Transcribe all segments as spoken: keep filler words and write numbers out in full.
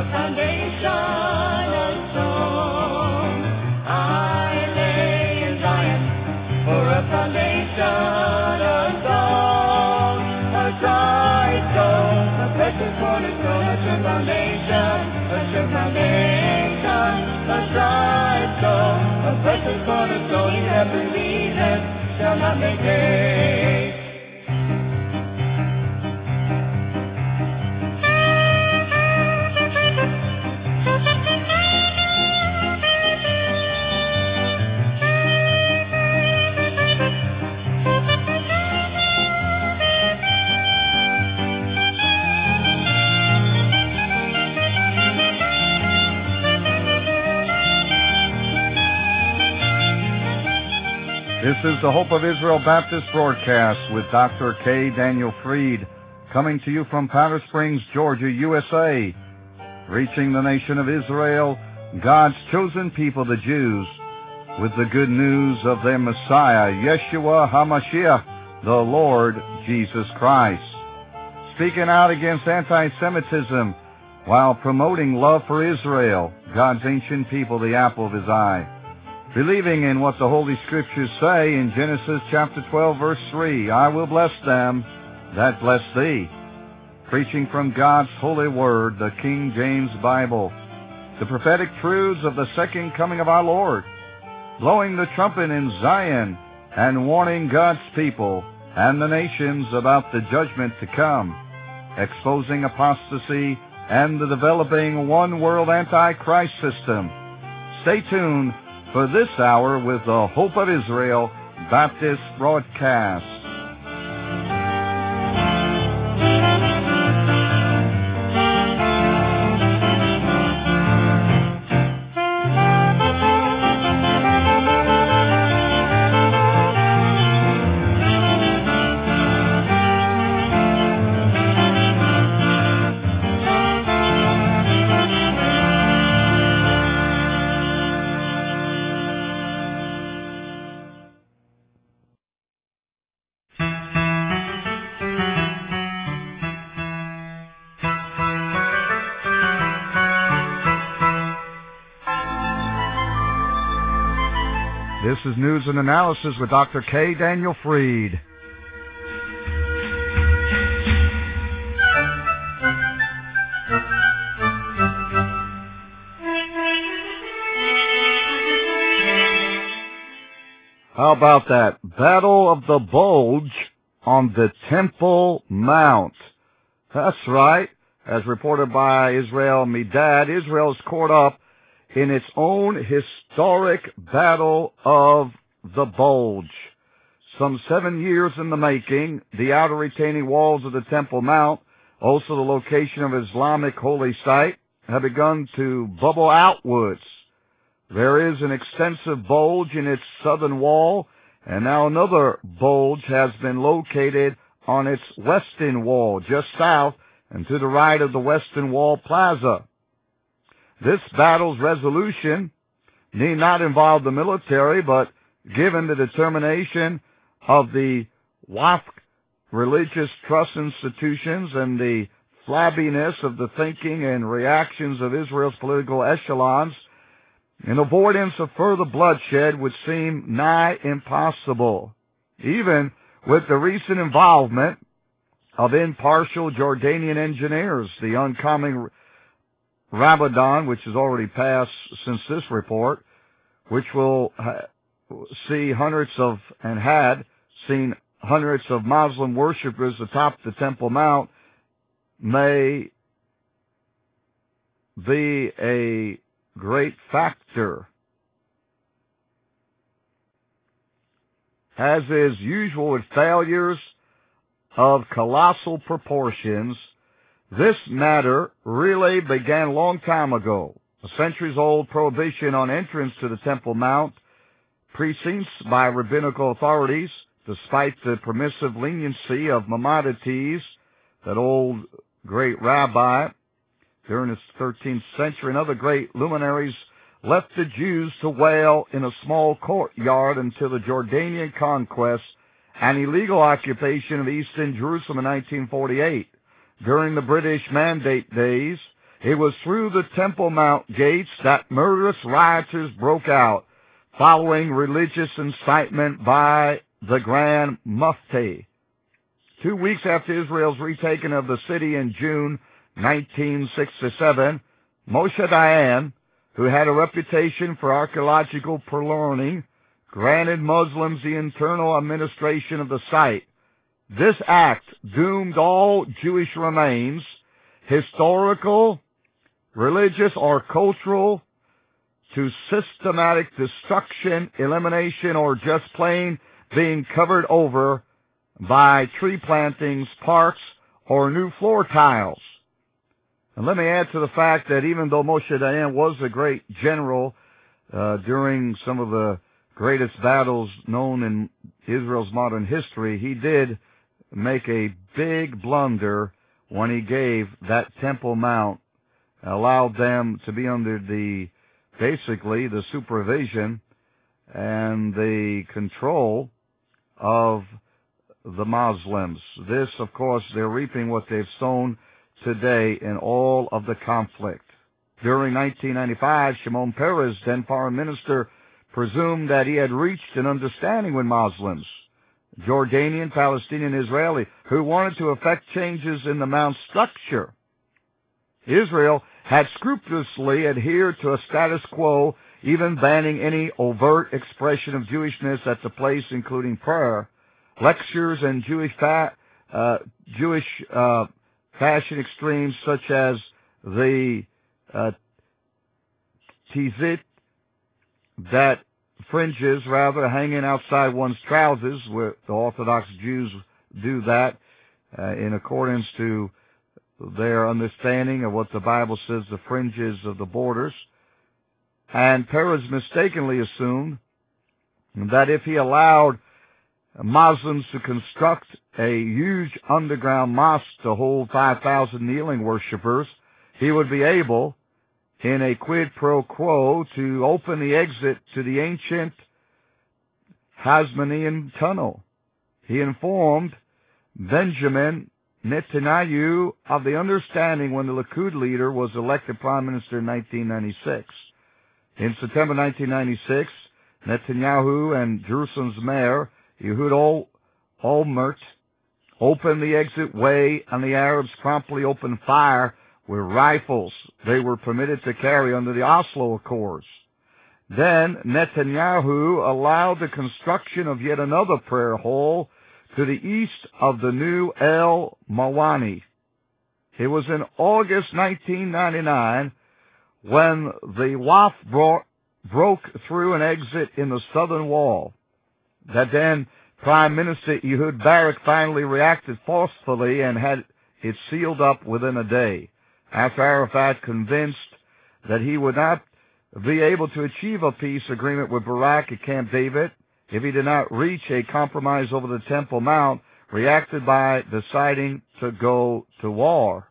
foundation of stone. I lay in Zion for a foundation of stone. A dry stone, a precious cornerstone, a sure foundation, a sure foundation. A dry stone, a precious cornerstone, he that believeth shall not make haste. This is the Hope of Israel Baptist broadcast with Doctor K. Daniel Fried, coming to you from Powder Springs, Georgia, U S A, reaching the nation of Israel, God's chosen people, the Jews, with the good news of their Messiah, Yeshua HaMashiach, the Lord Jesus Christ. Speaking out against anti-Semitism while promoting love for Israel, God's ancient people, the apple of his eye. Believing in what the Holy Scriptures say in Genesis chapter twelve, verse three, I will bless them that bless thee. Preaching from God's holy word, the King James Bible, the prophetic truths of the second coming of our Lord, blowing the trumpet in Zion and warning God's people and the nations about the judgment to come, exposing apostasy and the developing one-world antichrist system. Stay tuned for this hour with the Hope of Israel Baptist broadcast. This is News and Analysis with Doctor K. Daniel Fried. How about that? Battle of the Bulge on the Temple Mount. That's right. As reported by Israel Medad, Israel is caught up in its own historic Battle of the Bulge. Some seven years in the making, the outer retaining walls of the Temple Mount, also the location of Islamic holy site, have begun to bubble outwards. There is an extensive bulge in its southern wall, and now another bulge has been located on its western wall, just south and to the right of the western wall plaza. This battle's resolution need not involve the military, but given the determination of the Waqf religious trust institutions and the flabbiness of the thinking and reactions of Israel's political echelons, an avoidance of further bloodshed would seem nigh impossible, even with the recent involvement of impartial Jordanian engineers. The oncoming Ramadan, which has already passed since this report, which will see hundreds of, and had seen hundreds of Muslim worshippers atop the Temple Mount, may be a great factor. As is usual with failures of colossal proportions, this matter really began a long time ago. A centuries-old prohibition on entrance to the Temple Mount precincts by rabbinical authorities, despite the permissive leniency of Maimonides, that old great rabbi during the thirteenth century, and other great luminaries, left the Jews to wail in a small courtyard until the Jordanian conquest and illegal occupation of eastern Jerusalem in nineteen forty-eight. During the British Mandate days, It was through the Temple Mount gates that murderous rioters broke out, following religious incitement by the Grand Mufti. Two weeks after Israel's retaking of the city in June nineteen sixty-seven, Moshe Dayan, who had a reputation for archaeological learning, granted Muslims the internal administration of the site. This act doomed all Jewish remains, historical, religious, or cultural, to systematic destruction, elimination, or just plain being covered over by tree plantings, parks, or new floor tiles. And let me add to the fact that even though Moshe Dayan was a great general uh, during some of the greatest battles known in Israel's modern history, he did make a big blunder when he gave that Temple Mount, allowed them to be under the, basically, the supervision and the control of the Muslims. This, of course, they're reaping what they've sown today in all of the conflict. During nineteen ninety-five, Shimon Peres, then foreign minister, presumed that he had reached an understanding with Muslims, Jordanian, Palestinian, Israeli, who wanted to effect changes in the Mount structure. Israel had scrupulously adhered to a status quo, even banning any overt expression of Jewishness at the place, including prayer, lectures, and Jewish fa- uh, Jewish uh, fashion extremes such as the uh, tzitzit, that fringes rather hanging outside one's trousers, where the Orthodox Jews do that uh, in accordance to their understanding of what the Bible says, the fringes of the borders. And Peres mistakenly assumed that if he allowed Muslims to construct a huge underground mosque to hold five thousand kneeling worshippers, he would be able, in a quid pro quo, to open the exit to the ancient Hasmonean tunnel. He informed Benjamin Netanyahu of the understanding when the Likud leader was elected prime minister in nineteen ninety-six. In September nineteen ninety-six, Netanyahu and Jerusalem's mayor, Ehud Olmert, opened the exit way, and the Arabs promptly opened fire with rifles they were permitted to carry under the Oslo Accords. Then Netanyahu allowed the construction of yet another prayer hall to the east of the new El Mawani. It was in August nineteen ninety-nine when the Waqf brought, broke through an exit in the southern wall that then Prime Minister Ehud Barak finally reacted forcefully and had it sealed up within a day, after Arafat convinced that he would not be able to achieve a peace agreement with Barak at Camp David if he did not reach a compromise over the Temple Mount, reacted by deciding to go to war.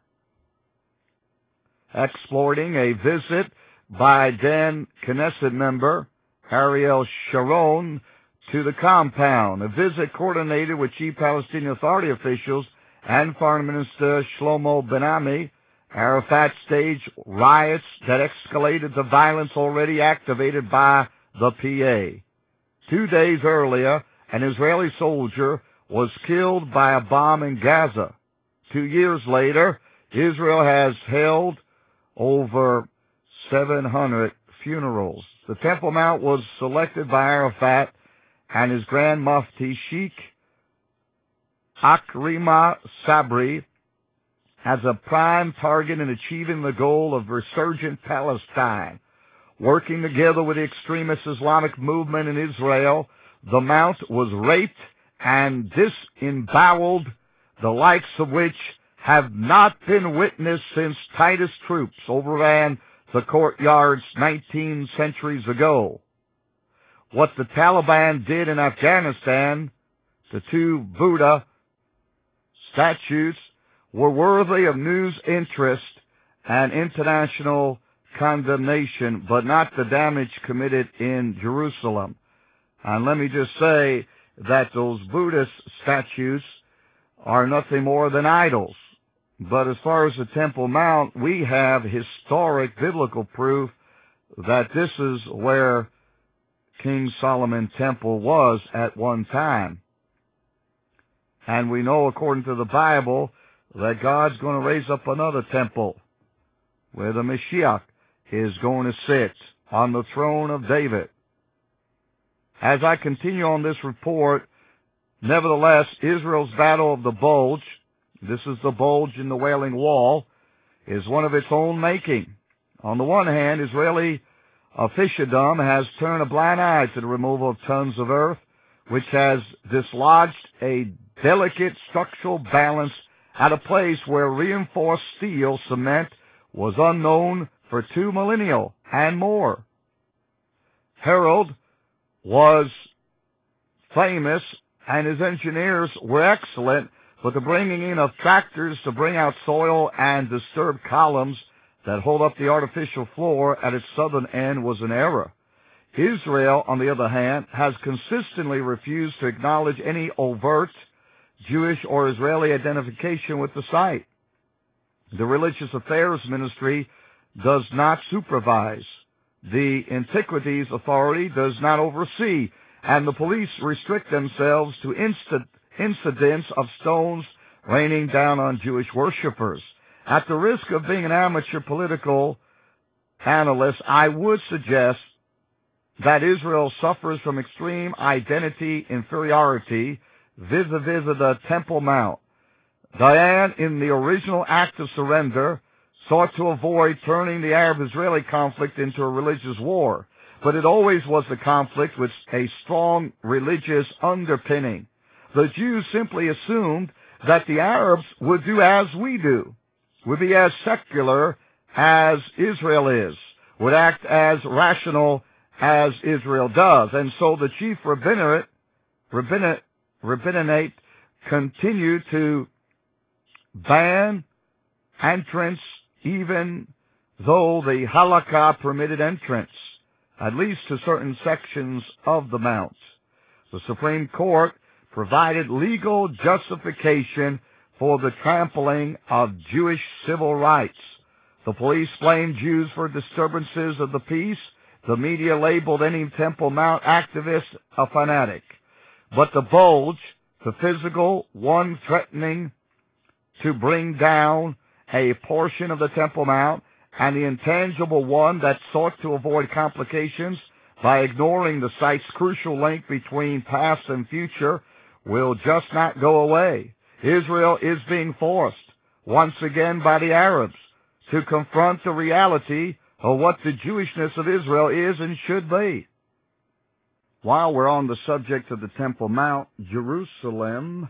Exploiting a visit by then Knesset member Ariel Sharon to the compound, a visit coordinated with Chief Palestinian Authority officials and Foreign Minister Shlomo Ben-Ami, Arafat staged riots that escalated the violence already activated by the P A. Two days earlier, an Israeli soldier was killed by a bomb in Gaza. Two years later, Israel has held over seven hundred funerals. The Temple Mount was selected by Arafat and his Grand Mufti, Sheikh Akrima Sabri, as a prime target in achieving the goal of resurgent Palestine. Working together with the extremist Islamic movement in Israel, the Mount was raped and disemboweled, the likes of which have not been witnessed since Titus troops overran the courtyards nineteen centuries ago. What the Taliban did in Afghanistan, the two Buddha statues, were worthy of news interest and international condemnation, but not the damage committed in Jerusalem. And let me just say that those Buddhist statues are nothing more than idols. But as far as the Temple Mount, we have historic biblical proof that this is where King Solomon's temple was at one time. And we know, according to the Bible, that God's going to raise up another temple where the Mashiach is going to sit on the throne of David. As I continue on this report, nevertheless, Israel's battle of the bulge, this is the bulge in the Wailing Wall, is one of its own making. On the one hand, Israeli officialdom has turned a blind eye to the removal of tons of earth, which has dislodged a delicate structural balance at a place where reinforced steel cement was unknown for two millennia and more. Harold was famous, and his engineers were excellent, but the bringing in of tractors to bring out soil and disturb columns that hold up the artificial floor at its southern end was an error. Israel, on the other hand, has consistently refused to acknowledge any overt Jewish or Israeli identification with the site. The Religious Affairs Ministry does not supervise. The Antiquities Authority does not oversee, and the police restrict themselves to incident, incidents of stones raining down on Jewish worshippers. At the risk of being an amateur political analyst, I would suggest that Israel suffers from extreme identity inferiority vis-a-vis the Temple Mount. Diane, in the original act of surrender, sought to avoid turning the Arab-Israeli conflict into a religious war, but it always was a conflict with a strong religious underpinning. The Jews simply assumed that the Arabs would do as we do, would be as secular as Israel is, would act as rational as Israel does. And so the chief rabbinate, rabbinate, rabbinate continued to ban entrance even though the halakha permitted entrance, at least to certain sections of the Mount. The Supreme Court provided legal justification for the trampling of Jewish civil rights. The police blamed Jews for disturbances of the peace. The media labeled any Temple Mount activist a fanatic. But the bulge, the physical one threatening to bring down a portion of the Temple Mount, and the intangible one that sought to avoid complications by ignoring the site's crucial link between past and future, will just not go away. Israel is being forced, once again by the Arabs, to confront the reality of what the Jewishness of Israel is and should be. While we're on the subject of the Temple Mount, Jerusalem,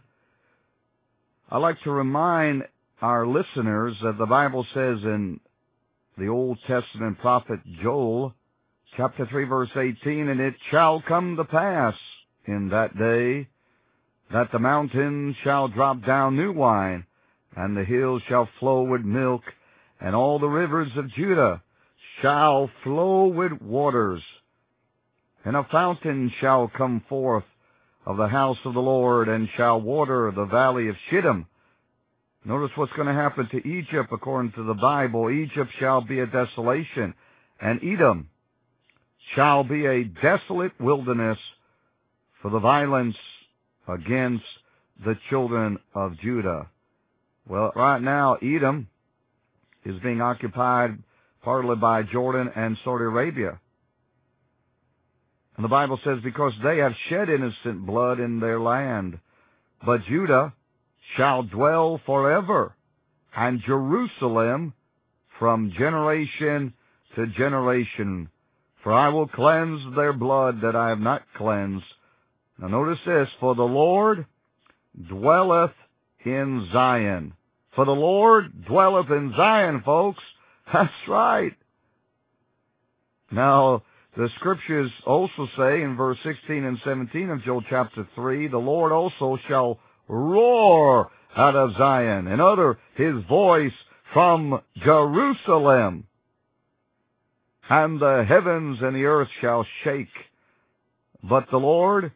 I'd like to remind our listeners that the Bible says in the Old Testament prophet Joel, chapter three, verse eighteen, "And it shall come to pass in that day that the mountains shall drop down new wine, and the hills shall flow with milk, and all the rivers of Judah shall flow with waters. And a fountain shall come forth of the house of the Lord, and shall water the valley of Shittim." Notice what's going to happen to Egypt according to the Bible. Egypt shall be a desolation, and Edom shall be a desolate wilderness for the violence against the children of Judah. Well, right now, Edom is being occupied partly by Jordan and Saudi Arabia. And the Bible says, because they have shed innocent blood in their land. But Judah shall dwell forever, and Jerusalem from generation to generation. For I will cleanse their blood that I have not cleansed. Now notice this, for the Lord dwelleth in Zion. For the Lord dwelleth in Zion, folks. That's right. Now, the scriptures also say in verse sixteen and seventeen of Joel chapter three, the Lord also shall roar out of Zion and utter his voice from Jerusalem. And the heavens and the earth shall shake. But the Lord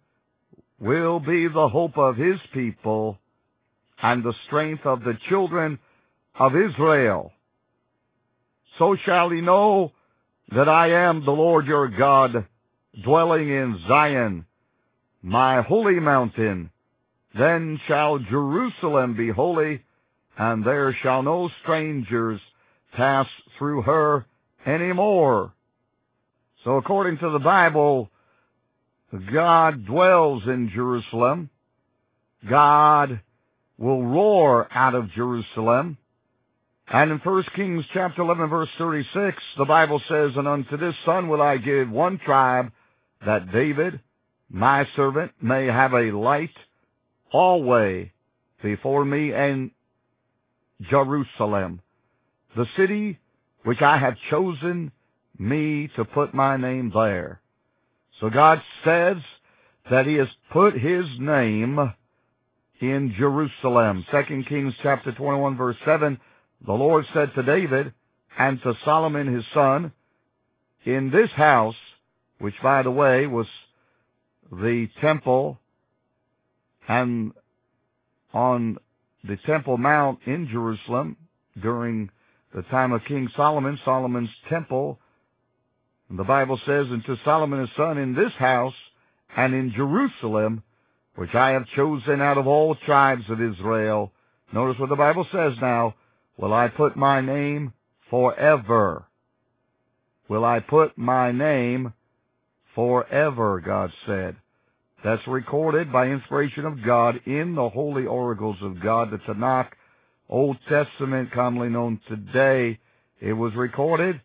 will be the hope of his people and the strength of the children of Israel. So shall he know that I am the Lord your God, dwelling in Zion, my holy mountain. Then shall Jerusalem be holy, and there shall no strangers pass through her any more. So according to the Bible, God dwells in Jerusalem. God will roar out of Jerusalem. And in First Kings chapter eleven, verse thirty-six, the Bible says, And unto this son will I give one tribe, that David, my servant, may have a light always before me in Jerusalem, the city which I have chosen me to put my name there. So God says that he has put his name in Jerusalem. Second Kings chapter twenty-one, verse seven, the Lord said to David and to Solomon his son, In this house, which by the way was the temple, and on the Temple Mount in Jerusalem during the time of King Solomon, Solomon's temple, and the Bible says, And to Solomon his son, In this house and in Jerusalem, which I have chosen out of all tribes of Israel. Notice what the Bible says now. Will I put my name forever? Will I put my name forever, God said. That's recorded by inspiration of God in the holy oracles of God, the Tanakh, Old Testament, commonly known today. It was recorded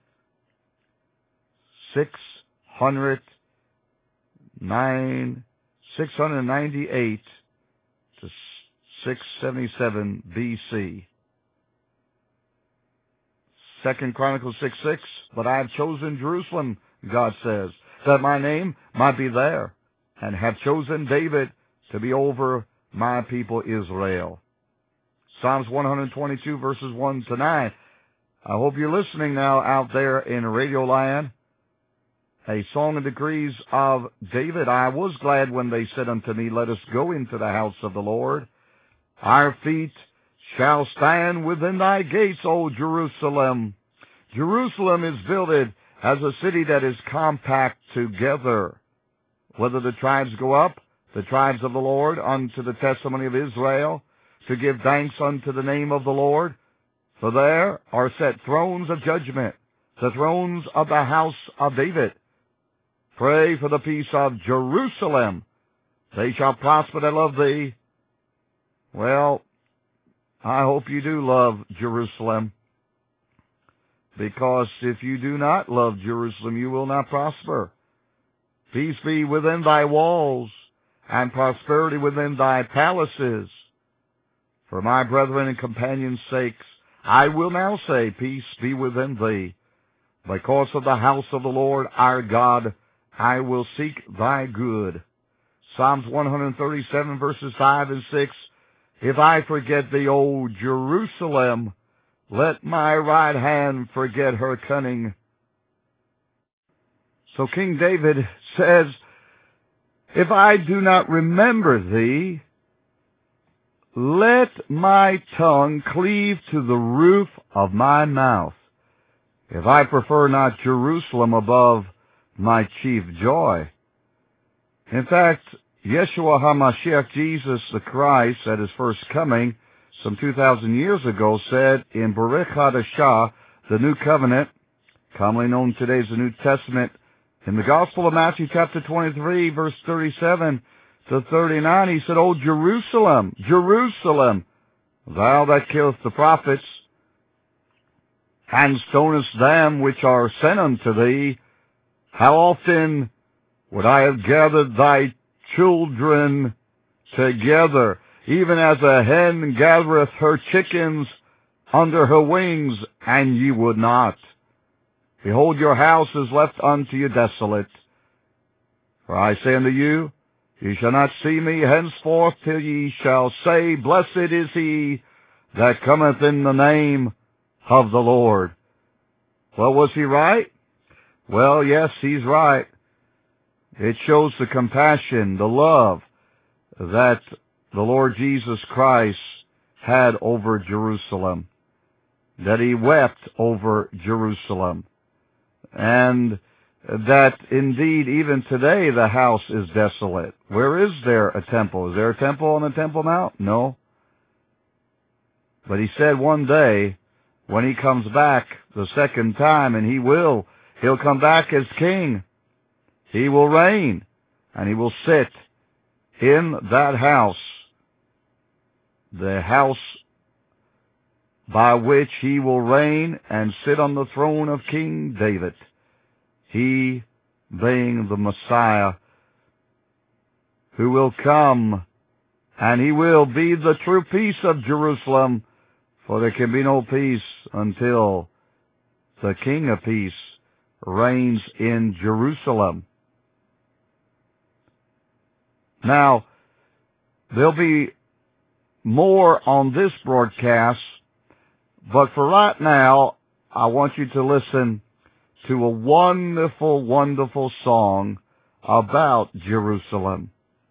six hundred ninety-eight to six seventy-seven B C. Second Chronicles six six, But I have chosen Jerusalem, God says, that my name might be there, and have chosen David to be over my people Israel. Psalms one twenty-two, verses one to nine. I hope you're listening now out there in Radio Land. A song and decrees of David. I was glad when they said unto me, Let us go into the house of the Lord. Our feet shall stand within thy gates, O Jerusalem. Jerusalem is builded as a city that is compact together. Whether the tribes go up, the tribes of the Lord, unto the testimony of Israel, to give thanks unto the name of the Lord. For there are set thrones of judgment, the thrones of the house of David. Pray for the peace of Jerusalem. They shall prosper that love thee. Well, I hope you do love Jerusalem, because if you do not love Jerusalem, you will not prosper. Peace be within thy walls, and prosperity within thy palaces. For my brethren and companions' sakes, I will now say, Peace be within thee. Because of the house of the Lord our God, I will seek thy good. Psalms one thirty-seven, verses five and six, If I forget thee, O Jerusalem, let my right hand forget her cunning. So King David says, If I do not remember thee, let my tongue cleave to the roof of my mouth. If I prefer not Jerusalem above my chief joy. In fact, Yeshua HaMashiach, Jesus the Christ, at his first coming, some two thousand years ago, said in Berich Hadashah, the New Covenant, commonly known today as the New Testament, in the Gospel of Matthew chapter twenty-three, verse thirty-seven to thirty-nine, he said, O Jerusalem, Jerusalem, thou that killest the prophets, and stonest them which are sent unto thee, how often would I have gathered thy children together, even as a hen gathereth her chickens under her wings, and ye would not. Behold, your house is left unto you desolate. For I say unto you, ye shall not see me henceforth till ye shall say, Blessed is he that cometh in the name of the Lord. Well, was he right? Well, yes, he's right. It shows the compassion, the love that the Lord Jesus Christ had over Jerusalem. that he wept over Jerusalem, and that indeed even today the house is desolate. Where is there a temple? Is there a temple on the Temple Mount? No. But he said one day, when he comes back the second time, and he will, he'll come back as king. He will reign, and he will sit in that house, the house by which he will reign and sit on the throne of King David, he being the Messiah who will come, and he will be the true peace of Jerusalem, for there can be no peace until the King of Peace reigns in Jerusalem. Now, there'll be more on this broadcast, but for right now, I want you to listen to a wonderful, wonderful song about Jerusalem.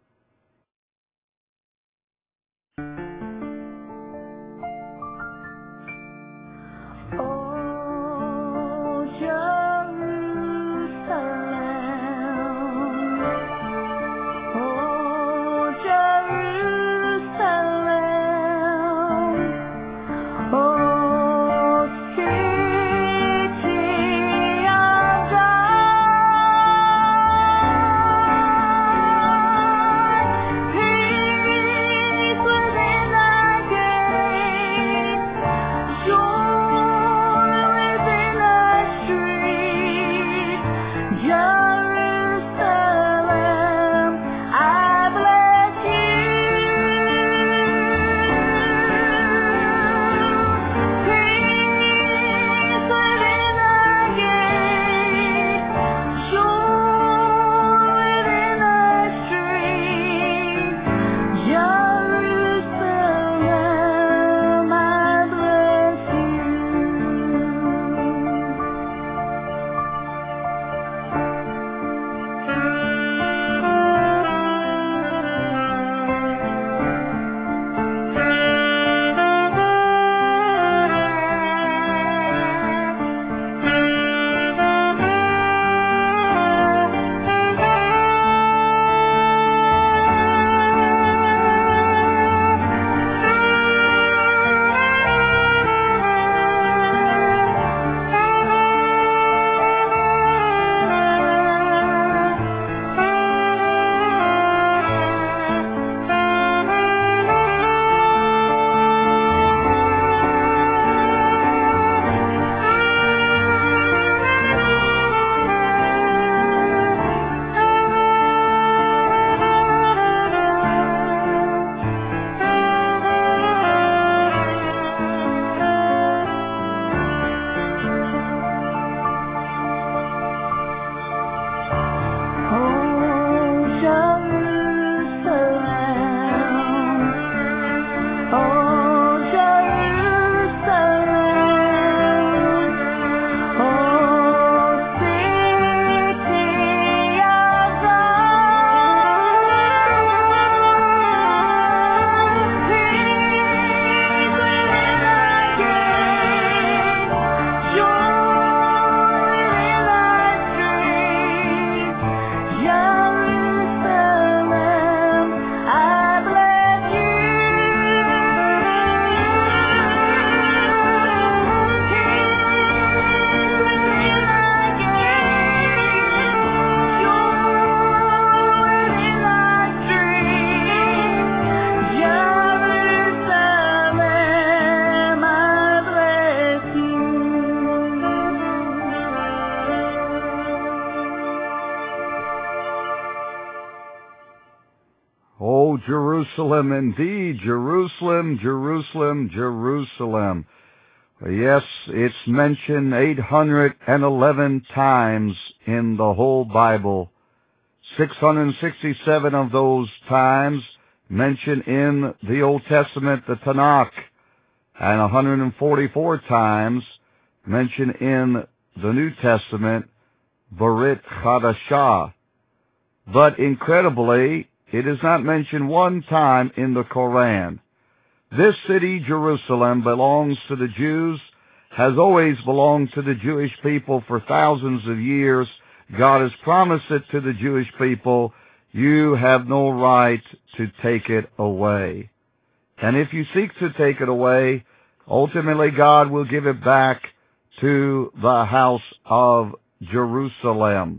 Oh, Jerusalem, indeed, Jerusalem, Jerusalem, Jerusalem. Yes, it's mentioned eight hundred eleven times in the whole Bible. six hundred sixty-seven of those times mentioned in the Old Testament, the Tanakh, and one hundred forty-four times mentioned in the New Testament, Brit Chadashah. But incredibly, it is not mentioned one time in the Koran. This city, Jerusalem, belongs to the Jews has always belonged to the Jewish people for thousands of years. God has promised it to the Jewish people. You have no right to take it away. And if you seek to take it away, ultimately God will give it back to the house of Jerusalem.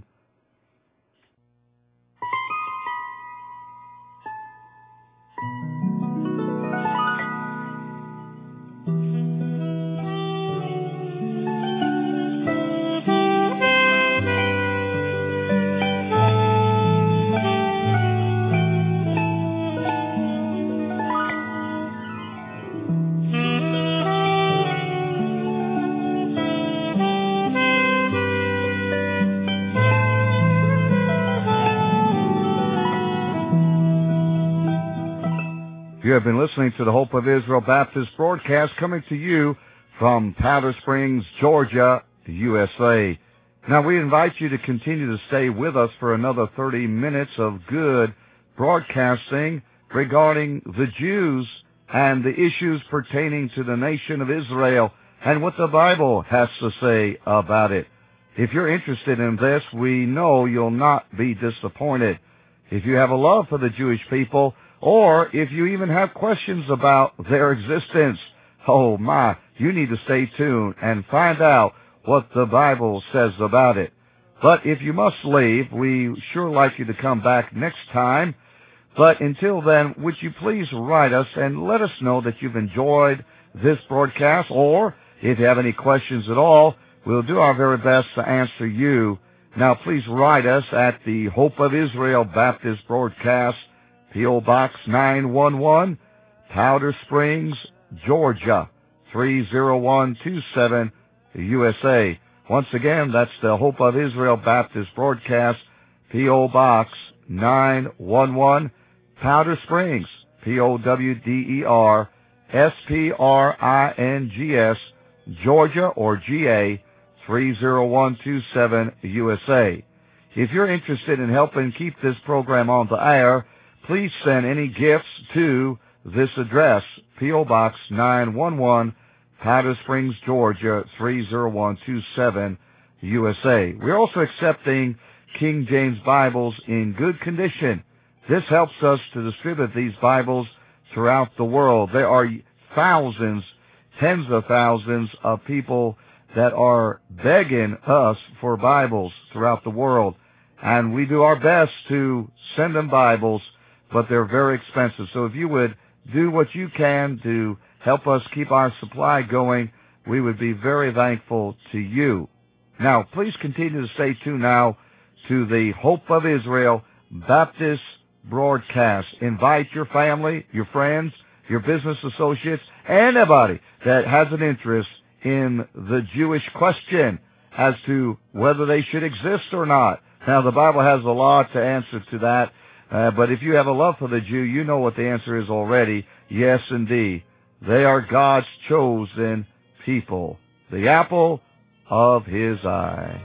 You have been listening to the Hope of Israel Baptist broadcast coming to you from Powder Springs, Georgia, U S A. Now, we invite you to continue to stay with us for another thirty minutes of good broadcasting regarding the Jews and the issues pertaining to the nation of Israel and what the Bible has to say about it. If you're interested in this, we know you'll not be disappointed. If you have a love for the Jewish people, or if you even have questions about their existence, oh my, you need to stay tuned and find out what the Bible says about it. But if you must leave, we sure like you to come back next time. But until then, would you please write us and let us know that you've enjoyed this broadcast, or if you have any questions at all, we'll do our very best to answer you. Now, please write us at the Hope of Israel Baptist Broadcast, P O. Box nine one one, Powder Springs, Georgia, three zero one two seven, U S A. Once again, that's the Hope of Israel Baptist Broadcast, P O. Box nine one one, Powder Springs, P O W D E R S P R I N G S, Georgia, or G A, three zero one two seven, U S A. If you're interested in helping keep this program on the air, please send any gifts to this address, P O. Box nine one one, Powder Springs, Georgia, three zero one two seven, U S A. We're also accepting King James Bibles in good condition. This helps us to distribute these Bibles throughout the world. There are thousands, tens of thousands of people that are begging us for Bibles throughout the world. And we do our best to send them Bibles, but they're very expensive. So if you would do what you can to help us keep our supply going, we would be very thankful to you. Now, please continue to stay tuned now to the Hope of Israel Baptist broadcast. Invite your family, your friends, your business associates, anybody that has an interest in the Jewish question as to whether they should exist or not. Now, the Bible has a lot to answer to that. Uh, but if you have a love for the Jew, you know what the answer is already. Yes, indeed. They are God's chosen people, the apple of His eye.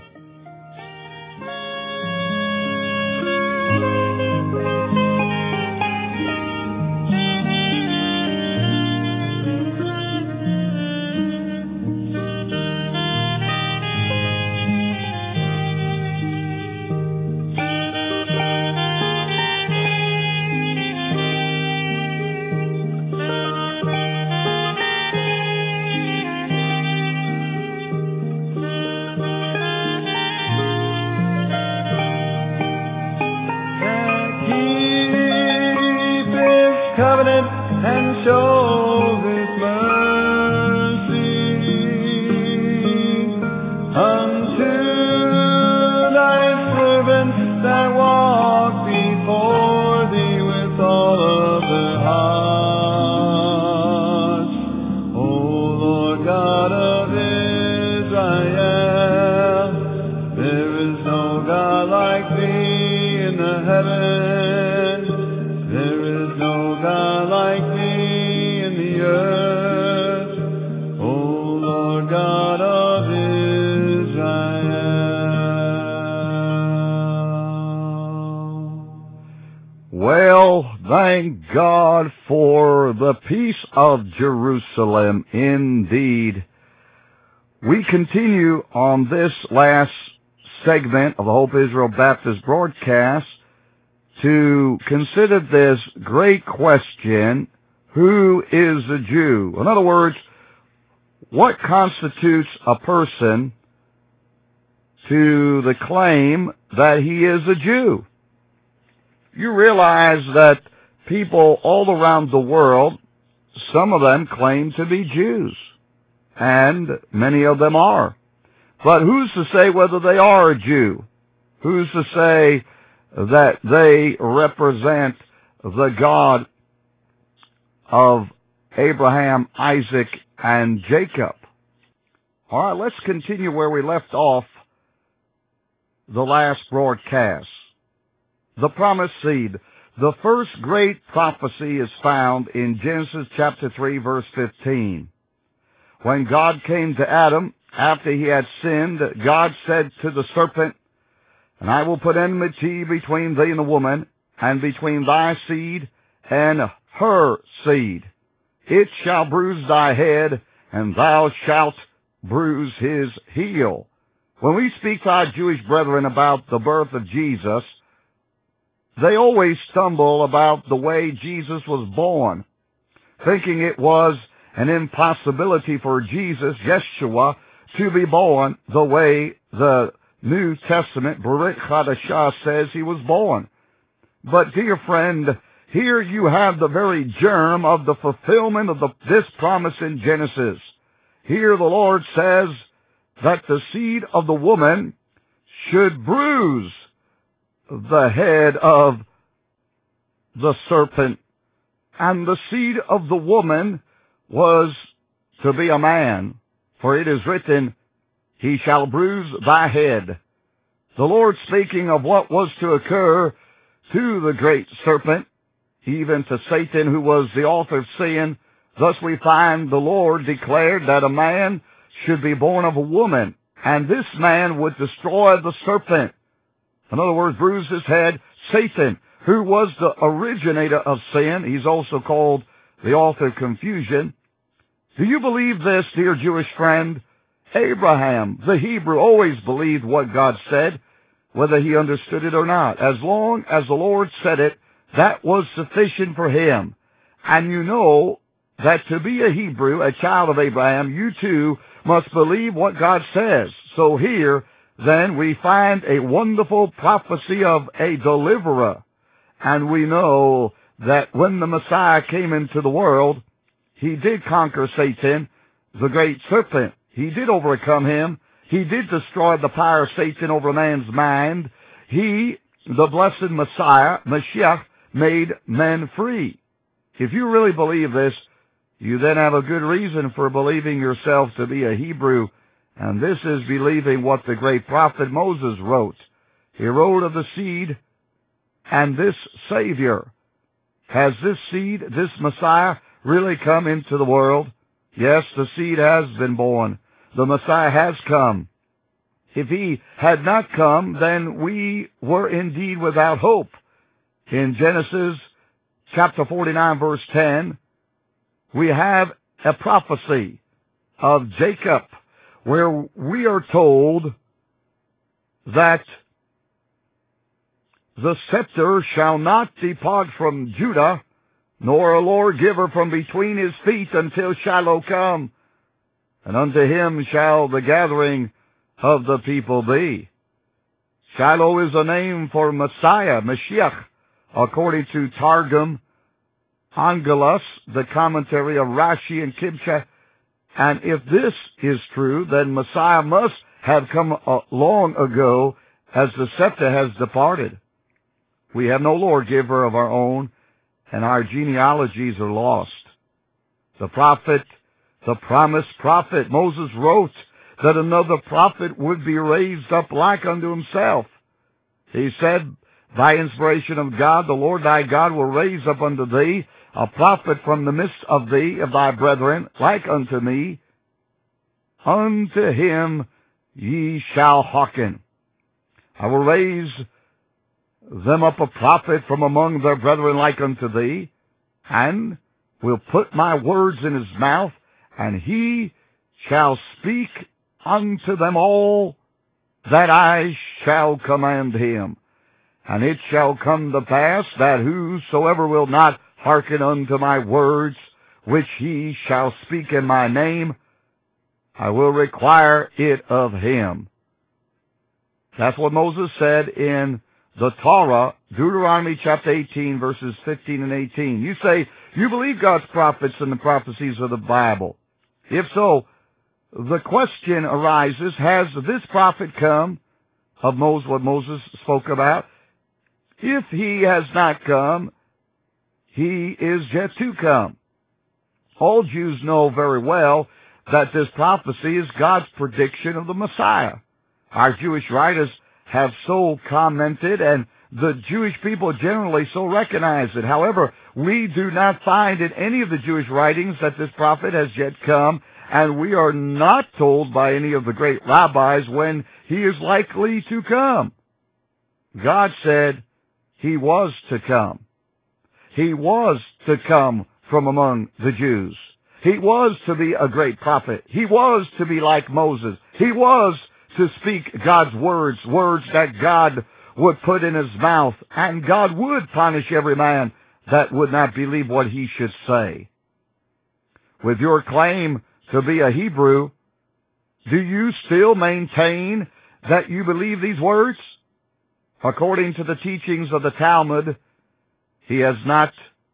Covenant and show His mercy unto thy servants that walk before thee with all of their hearts. O Lord God of Israel, there is no God like thee in the heavens. God like thee in the earth, O Lord God of Israel. Well, thank God for the peace of Jerusalem indeed. We continue on this last segment of the Hope Israel Baptist broadcast to consider this great question, who is a Jew? In other words, what constitutes a person to the claim that he is a Jew? You realize that people all around the world, some of them claim to be Jews, and many of them are. But who's to say whether they are a Jew? Who's to say that they represent the God of Abraham, Isaac, and Jacob? All right, let's continue where we left off the last broadcast. The promised seed. The first great prophecy is found in Genesis chapter three, verse fifteen. When God came to Adam, after he had sinned, God said to the serpent, "And I will put enmity between thee and the woman, and between thy seed and her seed. It shall bruise thy head, and thou shalt bruise his heel." When we speak to our Jewish brethren about the birth of Jesus, they always stumble about the way Jesus was born, thinking it was an impossibility for Jesus, Yeshua, to be born the way the New Testament, Brit Chadashah, says he was born. But, dear friend, here you have the very germ of the fulfillment of the, this promise in Genesis. Here the Lord says that the seed of the woman should bruise the head of the serpent. And the seed of the woman was to be a man, for it is written, "He shall bruise thy head." The Lord speaking of what was to occur to the great serpent, even to Satan, who was the author of sin. Thus we find the Lord declared that a man should be born of a woman, and this man would destroy the serpent. In other words, bruise his head. Satan, who was the originator of sin, he's also called the author of confusion. Do you believe this, dear Jewish friend? Abraham, the Hebrew, always believed what God said, whether he understood it or not. As long as the Lord said it, that was sufficient for him. And you know that to be a Hebrew, a child of Abraham, you too must believe what God says. So here, then, we find a wonderful prophecy of a deliverer. And we know that when the Messiah came into the world, he did conquer Satan, the great serpent. He did overcome him. He did destroy the power of Satan over man's mind. He, the blessed Messiah, Mashiach, made men free. If you really believe this, you then have a good reason for believing yourself to be a Hebrew, and this is believing what the great prophet Moses wrote. He wrote of the seed and this Savior. Has this seed, this Messiah, really come into the world? Yes, the seed has been born. The Messiah has come. If he had not come, then we were indeed without hope. In Genesis chapter forty-nine, verse ten, we have a prophecy of Jacob, where we are told that the scepter shall not depart from Judah, nor a lawgiver from between his feet until Shiloh come, and unto him shall the gathering of the people be. Shiloh is a name for Messiah, Mashiach, according to Targum Angelus, the commentary of Rashi and Kibsha. And if this is true, then Messiah must have come uh, long ago, as the scepter has departed. We have no lawgiver of our own, and our genealogies are lost. The prophet, the promised prophet, Moses wrote that another prophet would be raised up like unto himself. He said, by inspiration of God, the Lord thy God will raise up unto thee a prophet from the midst of thee, of thy brethren, like unto me. Unto him ye shall hearken. I will raise them up a prophet from among their brethren like unto thee, and will put my words in his mouth, and he shall speak unto them all that I shall command him. And it shall come to pass that whosoever will not hearken unto my words, which he shall speak in my name, I will require it of him. That's what Moses said in the Torah, Deuteronomy chapter eighteen, verses fifteen and eighteen. You say, you believe God's prophets and the prophecies of the Bible. If so, the question arises, has this prophet come of Moses, what Moses spoke about? If he has not come, he is yet to come. All Jews know very well that this prophecy is God's prediction of the Messiah. Our Jewish writers have so commented, and the Jewish people generally so recognize it. However, we do not find in any of the Jewish writings that this prophet has yet come, and we are not told by any of the great rabbis when he is likely to come. God said he was to come. He was to come from among the Jews. He was to be a great prophet. He was to be like Moses. He was to speak God's words, words that God would put in his mouth, and God would punish every man that would not believe what he should say. With your claim to be a Hebrew, do you still maintain that you believe these words? According to the teachings of the Talmud, he has not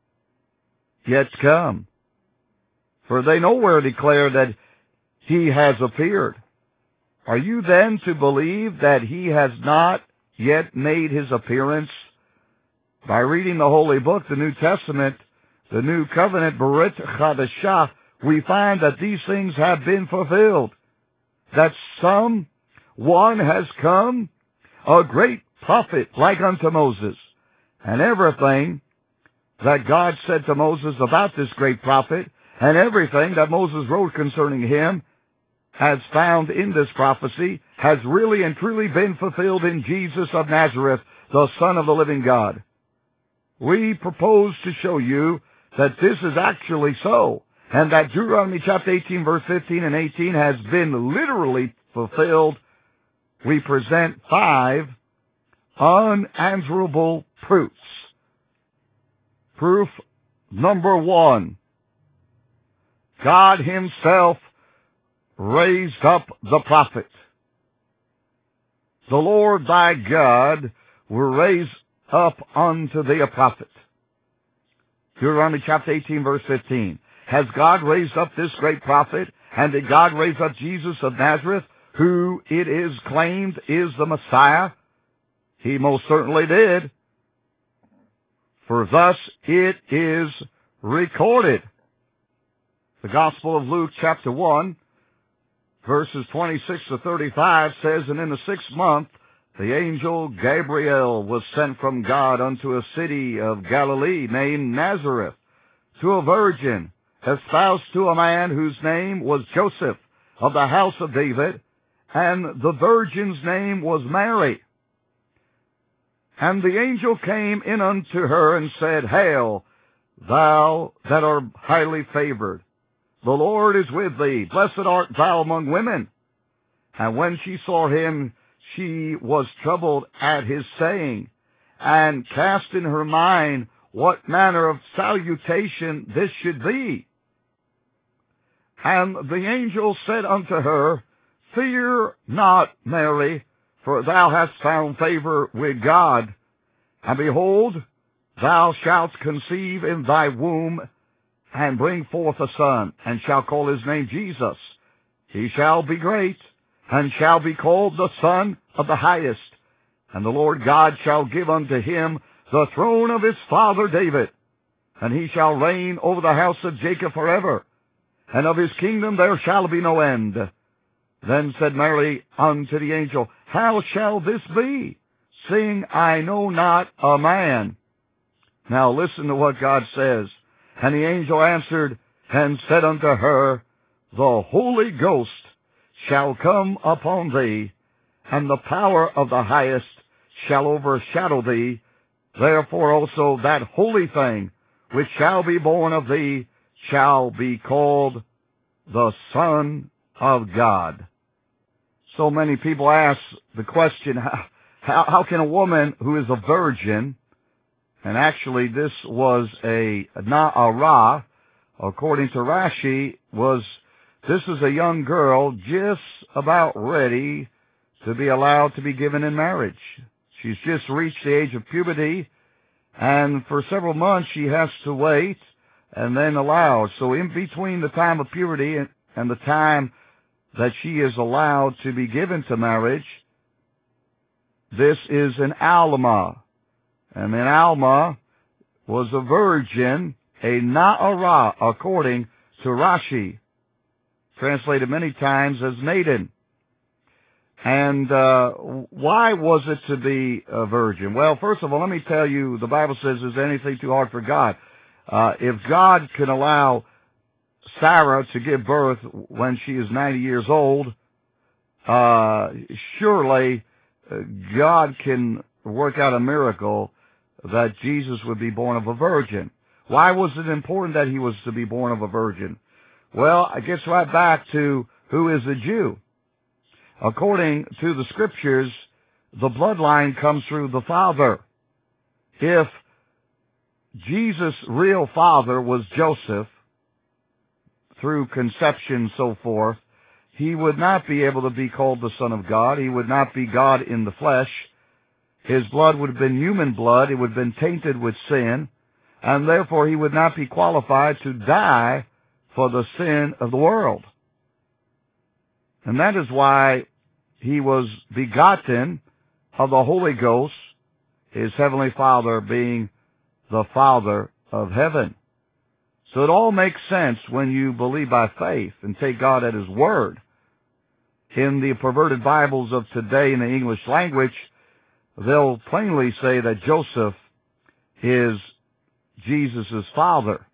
yet come. For they nowhere declare that he has appeared. Are you then to believe that he has not yet made his appearance? By reading the Holy Book, the New Testament, the New Covenant, Berit Chadashah, we find that these things have been fulfilled. That some one has come, a great prophet like unto Moses. And everything that God said to Moses about this great prophet, and everything that Moses wrote concerning him, as found in this prophecy, has really and truly been fulfilled in Jesus of Nazareth, the Son of the living God. We propose to show you that this is actually so, and that Deuteronomy chapter eighteen, verse fifteen and eighteen has been literally fulfilled. We present five unanswerable proofs. Proof number one, God himself raised up the prophet. The Lord thy God will raise up unto thee a prophet. Deuteronomy chapter eighteen, verse fifteen. Has God raised up this great prophet? And did God raise up Jesus of Nazareth, who it is claimed is the Messiah? He most certainly did. For thus it is recorded. The Gospel of Luke chapter one, verses twenty-six to thirty-five says, And in the sixth month the angel Gabriel was sent from God unto a city of Galilee named Nazareth, to a virgin espoused to a man whose name was Joseph, of the house of David, and the virgin's name was Mary. And the angel came in unto her and said, Hail, thou that art highly favored, the Lord is with thee. Blessed art thou among women. And when she saw him, she was troubled at his saying, and cast in her mind what manner of salutation this should be. And the angel said unto her, Fear not, Mary, for thou hast found favor with God. And behold, thou shalt conceive in thy womb, and bring forth a son, and shall call his name Jesus. He shall be great, and shall be called the Son of the Highest. And the Lord God shall give unto him the throne of his father David, and he shall reign over the house of Jacob forever, and of his kingdom there shall be no end. Then said Mary unto the angel, How shall this be, seeing I know not a man? Now listen to what God says. And the angel answered and said unto her, The Holy Ghost shall come upon thee, and the power of the Highest shall overshadow thee. Therefore also that holy thing which shall be born of thee shall be called the Son of God. So many people ask the question, how, how, how can a woman who is a virgin, and actually this was a na'ara, according to Rashi, was this is a young girl just about ready to be allowed to be given in marriage. She's just reached the age of puberty, and for several months she has to wait and then allowed. So in between the time of puberty and, and the time that she is allowed to be given to marriage, this is an alma. And an alma was a virgin, a na'ara, according to Rashi, translated many times as maiden. And uh, why was it to be a virgin? Well, first of all, let me tell you, the Bible says, is there anything too hard for God? Uh, if God can allow Sarah to give birth when she is ninety years old, uh, surely uh, God can work out a miracle that Jesus would be born of a virgin. Why was it important that he was to be born of a virgin? Well, it gets right back to who is a Jew. According to the scriptures, the bloodline comes through the father. If Jesus' real father was Joseph, through conception and so forth, he would not be able to be called the Son of God. He would not be God in the flesh. His blood would have been human blood. It would have been tainted with sin, and therefore he would not be qualified to die for the sin of the world. And that is why he was begotten of the Holy Ghost, his heavenly Father being the Father of heaven. So it all makes sense when you believe by faith and take God at his word. In the perverted Bibles of today in the English language, they'll plainly say that Joseph is Jesus' father.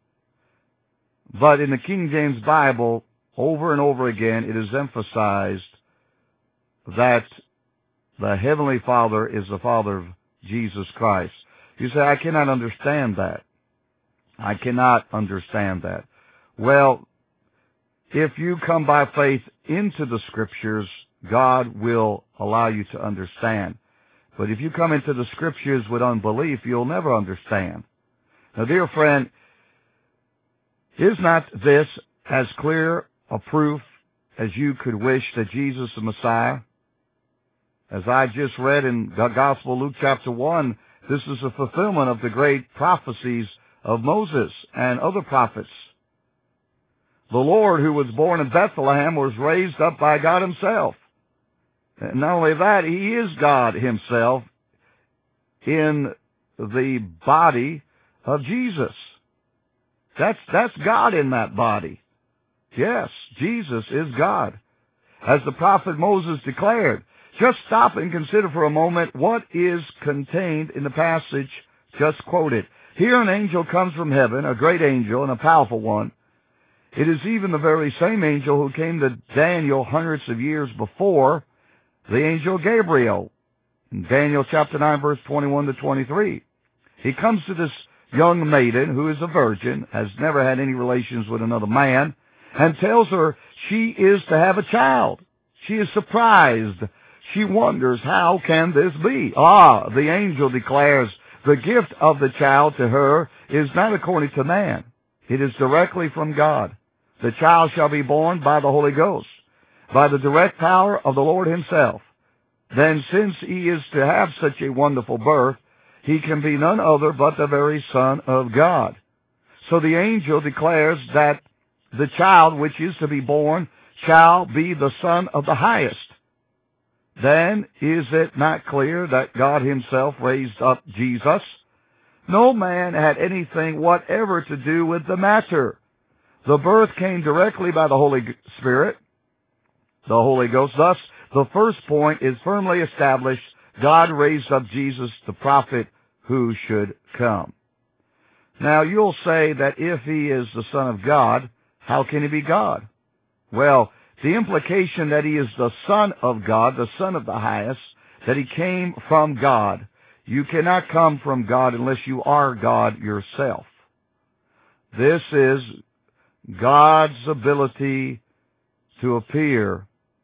But in the King James Bible, over and over again, it is emphasized that the Heavenly Father is the Father of Jesus Christ. You say, I cannot understand that. I cannot understand that. Well, if you come by faith into the Scriptures, God will allow you to understand. But if you come into the Scriptures with unbelief, you'll never understand. Now, dear friend, is not this as clear a proof as you could wish that Jesus the Messiah? As I just read in the Gospel of Luke chapter one, this is a fulfillment of the great prophecies of Moses and other prophets. The Lord who was born in Bethlehem was raised up by God himself. And not only that, he is God himself in the body of Jesus. That's, that's God in that body. Yes, Jesus is God. As the prophet Moses declared, just stop and consider for a moment what is contained in the passage just quoted. Here an angel comes from heaven, a great angel and a powerful one. It is even the very same angel who came to Daniel hundreds of years before, the angel Gabriel, in Daniel chapter nine, verse twenty-one to twenty-three. He comes to this young maiden who is a virgin, has never had any relations with another man, and tells her she is to have a child. She is surprised. She wonders, how can this be? Ah, the angel declares the gift of the child to her is not according to man. It is directly from God. The child shall be born by the Holy Ghost, by the direct power of the Lord himself. Then since he is to have such a wonderful birth, he can be none other but the very Son of God. So the angel declares that the child which is to be born shall be the Son of the Highest. Then is it not clear that God himself raised up Jesus? No man had anything whatever to do with the matter. The birth came directly by the Holy Spirit, the Holy Ghost. Thus, the first point is firmly established. God raised up Jesus, the prophet who should come. Now, you'll say that if he is the Son of God, how can he be God? Well, the implication that he is the Son of God, the Son of the Highest, that he came from God. You cannot come from God unless you are God yourself. This is God's ability to appear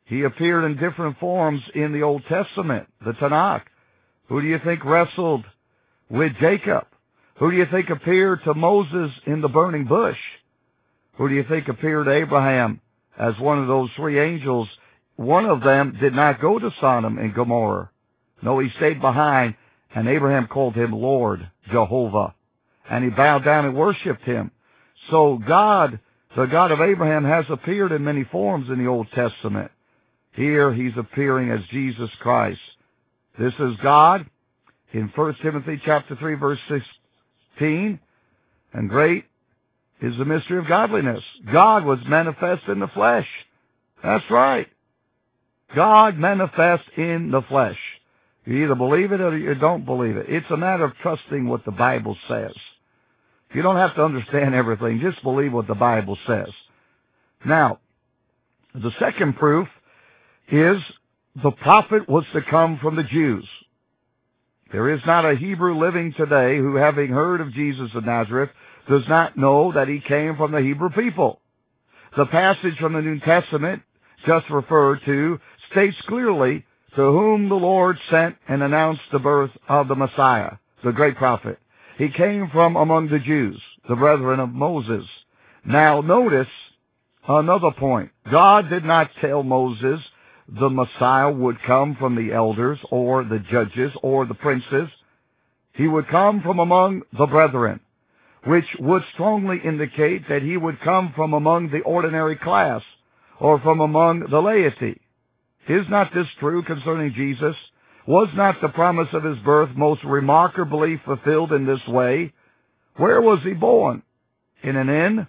He appeared in different forms in the Old Testament, the Tanakh. Who do you think wrestled with Jacob? Who do you think appeared to Moses in the burning bush? Who do you think appeared to Abraham as one of those three angels? One of them did not go to Sodom and Gomorrah. No, he stayed behind, and Abraham called him Lord Jehovah. And he bowed down and worshipped him. So God, the God of Abraham, has appeared in many forms in the Old Testament. Here he's appearing as Jesus Christ. This is God in First Timothy chapter three, verse sixteen. And great is the mystery of godliness. God was manifest in the flesh. That's right. God manifest in the flesh. You either believe it or you don't believe it. It's a matter of trusting what the Bible says. You don't have to understand everything. Just believe what the Bible says. Now, the second proof is the prophet was to come from the Jews. There is not a Hebrew living today who, having heard of Jesus of Nazareth, does not know that he came from the Hebrew people. The passage from the New Testament just referred to states clearly to whom the Lord sent and announced the birth of the Messiah, the great prophet. He came from among the Jews, the brethren of Moses. Now notice another point. God did not tell Moses the Messiah would come from the elders or the judges or the princes. He would come from among the brethren, which would strongly indicate that he would come from among the ordinary class or from among the laity. Is not this true concerning Jesus? Was not the promise of his birth most remarkably fulfilled in this way? Where was he born? In an inn?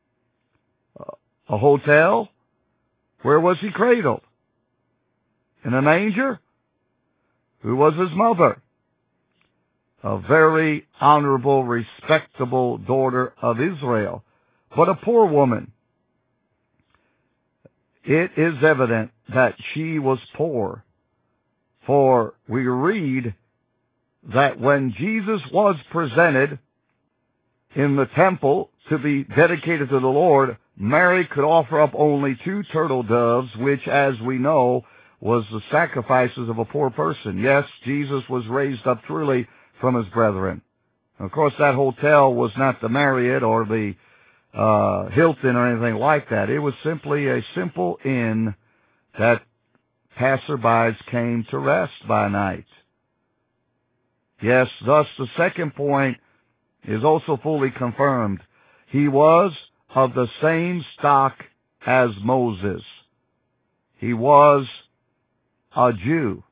A hotel? Where was he cradled? In a manger? Who was his mother? A very honorable, respectable daughter of Israel, but a poor woman. It is evident that she was poor, for we read that when Jesus was presented in the temple to be dedicated to the Lord, Mary could offer up only two turtle doves, which, as we know, was the sacrifices of a poor person. Yes, Jesus was raised up truly from his brethren. Of course, that hotel was not the Marriott or the uh, Hilton or anything like that. It was simply a simple inn that passerbys came to rest by night. Yes, thus the second point is also fully confirmed. He was of the same stock as Moses. He was a Jew.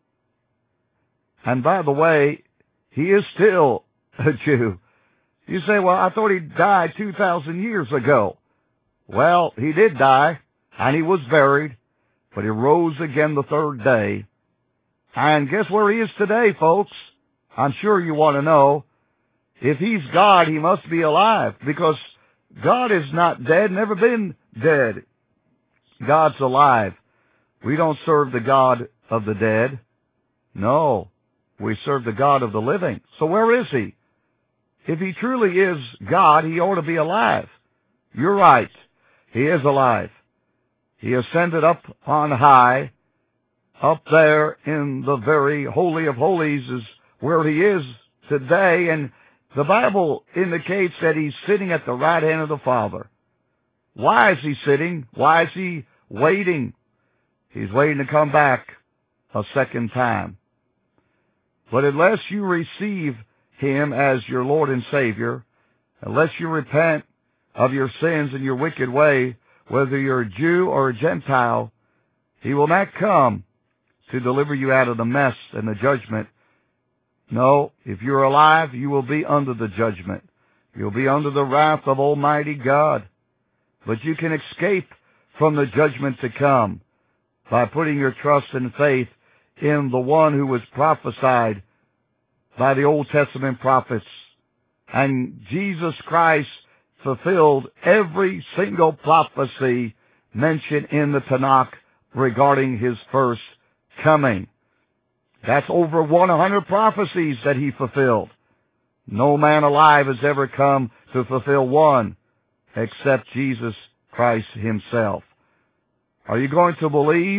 And by the way, he is still a Jew. You say, well, I thought he died two thousand years ago. Well, he did die, and he was buried, but he rose again the third day. And guess where he is today, folks? I'm sure you want to know. If he's God, he must be alive, because God is not dead, never been dead. God's alive. We don't serve the God of the dead. No, we serve the God of the living. So where is he? If he truly is God, he ought to be alive. You're right. He is alive. He ascended up on high. Up there in the very Holy of Holies is where he is today. And the Bible indicates that he's sitting at the right hand of the Father. Why is he sitting? Why is he waiting? He's waiting to come back a second time. But unless you receive him as your Lord and Savior, unless you repent of your sins and your wicked way, whether you're a Jew or a Gentile, he will not come to deliver you out of the mess and the judgment. No, if you're alive, you will be under the judgment. You'll be under the wrath of Almighty God. But you can escape from the judgment to come by putting your trust and faith in the one who was prophesied by the Old Testament prophets. And Jesus Christ fulfilled every single prophecy mentioned in the Tanakh regarding his first coming. That's over one hundred prophecies that he fulfilled. No man alive has ever come to fulfill one except Jesus Christ himself. Are you going to believe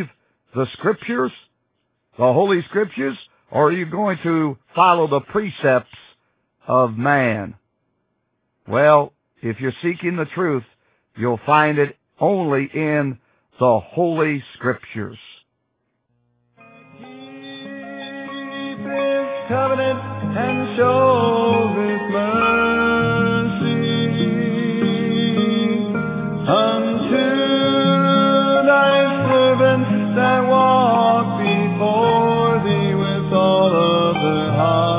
the Scriptures, the Holy Scriptures, or are you going to follow the precepts of man? Well, if you're seeking the truth, you'll find it only in the Holy Scriptures. Keep His covenant and show His mercy unto thy servants that walk before thee with all of their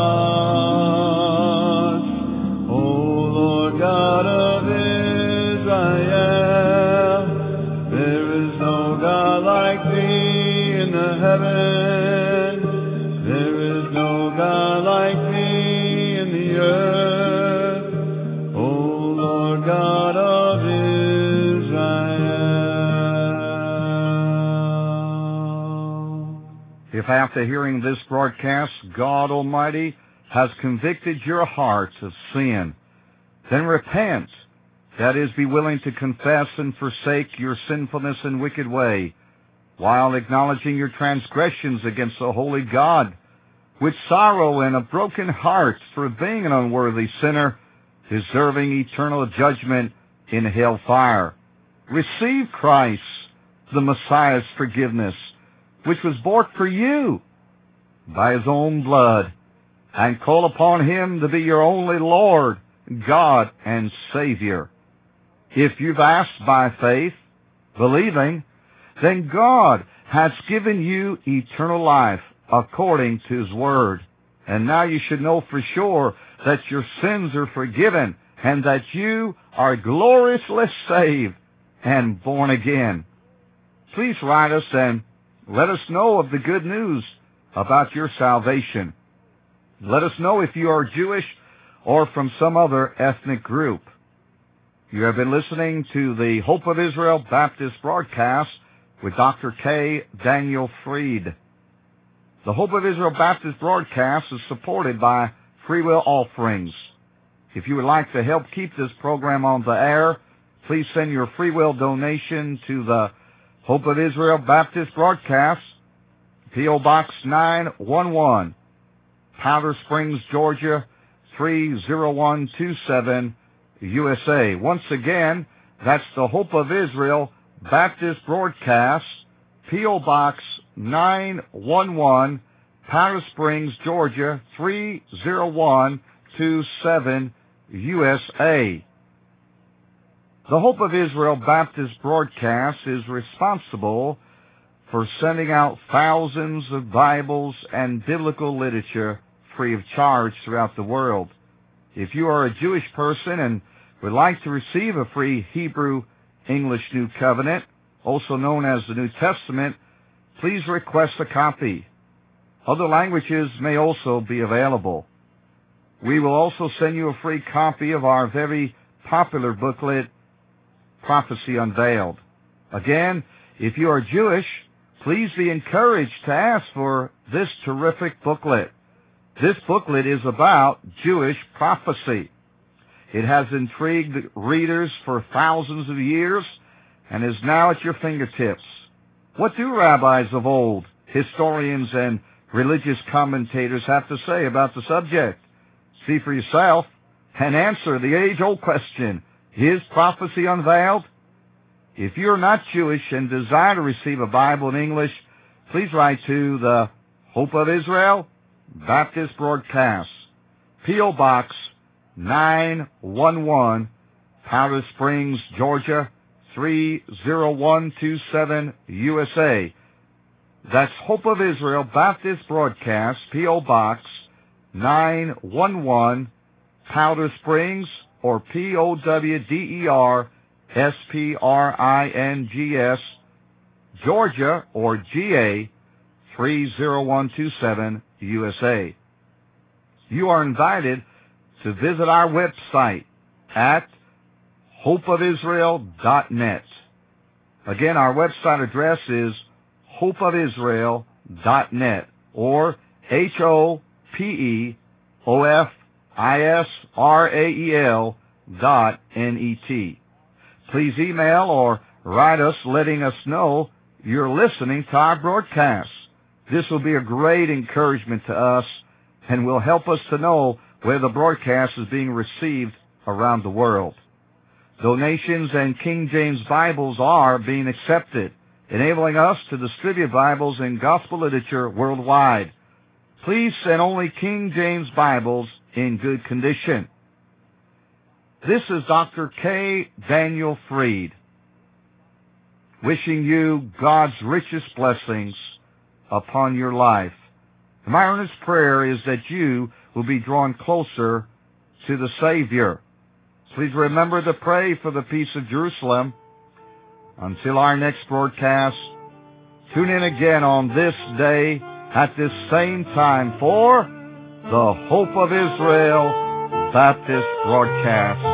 hearts. O Lord God of Israel, there is no God like thee in the heavens. There is no God like thee in the earth. O Lord God of Israel. If after hearing this broadcast, God Almighty has convicted your heart of sin, then repent. That is, be willing to confess and forsake your sinfulness and wicked way, while acknowledging your transgressions against the holy God, with sorrow and a broken heart for being an unworthy sinner, deserving eternal judgment in hell fire. Receive Christ, the Messiah's forgiveness, which was bought for you by His own blood, and call upon Him to be your only Lord, God, and Savior. If you've asked by faith, believing, then God has given you eternal life according to His Word. And now you should know for sure that your sins are forgiven and that you are gloriously saved and born again. Please write us and let us know of the good news about your salvation. Let us know if you are Jewish or from some other ethnic group. You have been listening to the Hope of Israel Baptist broadcast with Doctor K. Daniel Fried. The Hope of Israel Baptist broadcast is supported by free will offerings. If you would like to help keep this program on the air, please send your free will donation to the Hope of Israel Baptist broadcast, P O Box nine one one, Powder Springs, Georgia, three zero one two seven, U S A. Once again, that's the Hope of Israel Baptist broadcast, P O Box nine one one, Powder Springs, Georgia, three zero one two seven, U S A. The Hope of Israel Baptist broadcast is responsible for sending out thousands of Bibles and biblical literature free of charge throughout the world. If you are a Jewish person and would like to receive a free Hebrew English New Covenant, also known as the New Testament, please request a copy. Other languages may also be available. We will also send you a free copy of our very popular booklet, Prophecy Unveiled. Again, if you are Jewish, please be encouraged to ask for this terrific booklet. This booklet is about Jewish prophecy. It has intrigued readers for thousands of years and is now at your fingertips. What do rabbis of old, historians, and religious commentators have to say about the subject? See for yourself and answer the age-old question, is prophecy unveiled? If you're not Jewish and desire to receive a Bible in English, please write to the Hope of Israel Baptist Broadcast, P O Box nine one one, Powder Springs, Georgia, three zero one two seven, U S A. That's Hope of Israel Baptist Broadcast, P O Box nine one one, Powder Springs, or P O W D E R S P R I N G S, Georgia, or G A, three zero one two seven, U S A. You are invited to visit our website at hope of israel dot net. Again, our website address is hope of israel dot net, or H O P E O F I S R A E L dot N E T. Please email or write us letting us know you're listening to our broadcast. This will be a great encouragement to us and will help us to know where the broadcast is being received around the world. Donations and King James Bibles are being accepted, enabling us to distribute Bibles and gospel literature worldwide. Please send only King James Bibles in good condition. This is Doctor K. Daniel Fried, wishing you God's richest blessings upon your life. My earnest prayer is that you will be drawn closer to the Savior. Please remember to pray for the peace of Jerusalem. Until our next broadcast, tune in again on this day at this same time for the Hope of Israel Baptist broadcast.